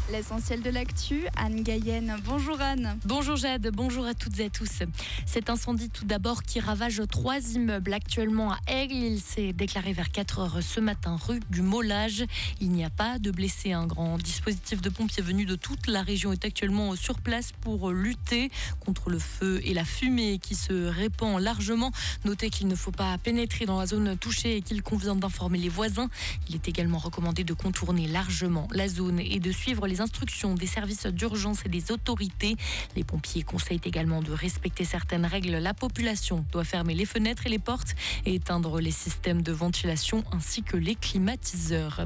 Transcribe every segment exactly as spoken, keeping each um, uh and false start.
L'essentiel de l'actu, Anne Gayenne. Bonjour Anne. Bonjour Jade, bonjour à toutes et à tous. Cet incendie tout d'abord qui ravage trois immeubles actuellement à Aigle. Il s'est déclaré vers quatre heures ce matin rue du Molage. Il n'y a pas de blessés. Un grand dispositif de pompiers venu de toute la région est actuellement sur place pour lutter contre le feu et la fumée qui se répand largement. Notez qu'il ne faut pas pénétrer dans la zone touchée et qu'il convient d'informer les voisins. Il est également recommandé de contourner largement la zone et de suivre les instructions des services d'urgence et des autorités. Les pompiers conseillent également de respecter certaines règles. La population doit fermer les fenêtres et les portes et éteindre les systèmes de ventilation ainsi que les climatiseurs.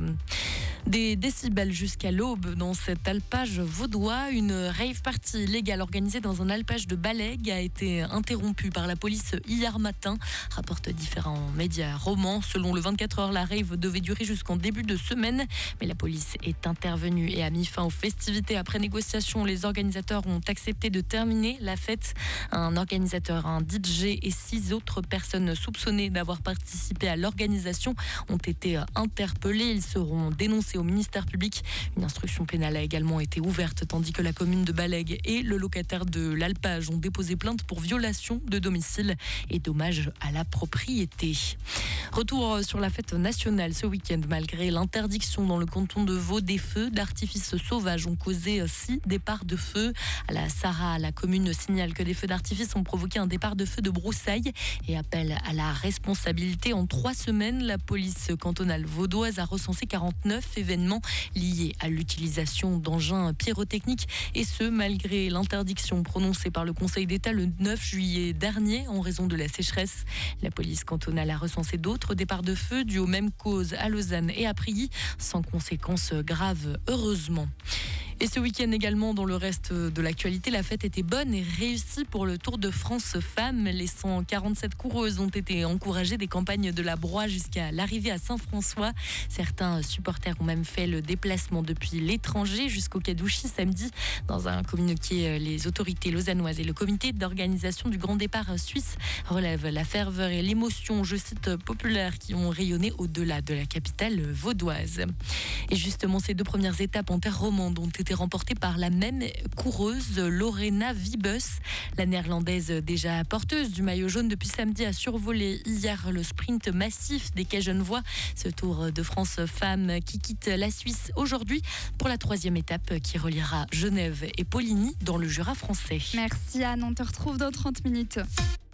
Des décibels jusqu'à l'aube dans cet alpage vaudois. Une rave party illégale organisée dans un alpage de Balègue a été interrompue par la police hier matin, rapportent différents médias romans. Selon le vingt-quatre heures, la rave devait durer jusqu'en début de semaine, mais la police est intervenue et a mis fin aux festivités. Après négociation, les organisateurs ont accepté de terminer la fête. Un organisateur, un D J et six autres personnes soupçonnées d'avoir participé à l'organisation ont été interpellés. Ils seront dénoncés au ministère public. Une instruction pénale a également été ouverte, tandis que la commune de Balègue et le locataire de l'alpage ont déposé plainte pour violation de domicile et dommages à la propriété. Retour sur la fête nationale ce week-end. Malgré l'interdiction dans le canton de Vaud, des feux d'artifice sauvages ont causé six départs de feu. À la Sarraz, la commune signale que des feux d'artifice ont provoqué un départ de feu de broussailles et appelle à la responsabilité. En trois semaines, la police cantonale vaudoise a recensé quarante-neuf événements liés à l'utilisation d'engins pyrotechniques, et ce malgré l'interdiction prononcée par le Conseil d'État le neuf juillet dernier en raison de la sécheresse. La police cantonale a recensé d'autres départs de feu dus aux mêmes causes à Lausanne et à Prilly, sans conséquences graves heureusement. Et ce week-end également, dans le reste de l'actualité, la fête était bonne et réussie pour le Tour de France Femmes. Les cent quarante-sept coureuses ont été encouragées des campagnes de la Broye jusqu'à l'arrivée à Saint-François. Certains supporters ont même fait le déplacement depuis l'étranger jusqu'au Cadouchy samedi. Dans un communiqué, les autorités lausannoises et le comité d'organisation du grand départ suisse relèvent la ferveur et l'émotion, je cite, populaire qui ont rayonné au-delà de la capitale vaudoise. Et justement, ces deux premières étapes en terre romande ont été remportée par la même coureuse, Lorena Wiebes. La néerlandaise, déjà porteuse du maillot jaune depuis samedi, a survolé hier le sprint massif des Quais Genevois. Ce Tour de France femmes qui quitte la Suisse aujourd'hui pour la troisième étape qui reliera Genève et Poligny dans le Jura français. Merci Anne, on te retrouve dans trente minutes.